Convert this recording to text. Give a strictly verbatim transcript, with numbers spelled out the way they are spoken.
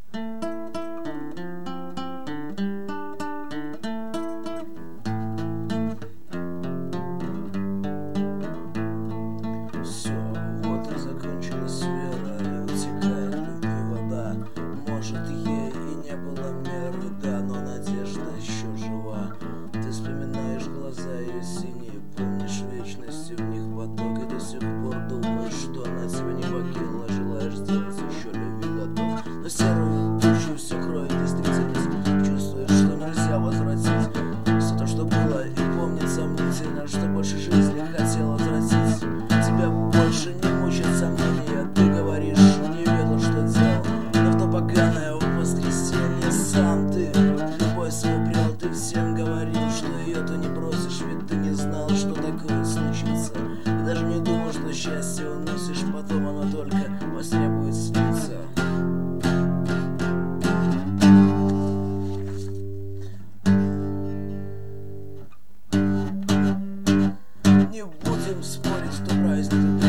Все, вот и закончилась вера, и утекает любви вода. Может, ей и не было меры, да, но надежда еще жива. Ты вспоминаешь глаза ее синие, помнишь вечности в них поток, и до сих пор думаешь, что она тебя не покинула, желаешь сделать еще любви готов. Но серую душу все кроет действительность, чувствуешь, что нельзя возвратить все то, что было, и помнит сомнительно, что больше жизни хотел возвратить. Тебя больше не мучат сомнения, ты говоришь, не ведал, что делал, но в то поганое воскресенье сам ты любовь свою прял, ты всем говорил, что ее ты не бросишь, ведь ты не знал, что такое случится, и даже не думал, что счастье уносишь, потом оно только во сне будет сниться. Не будем спорить, кто праздник.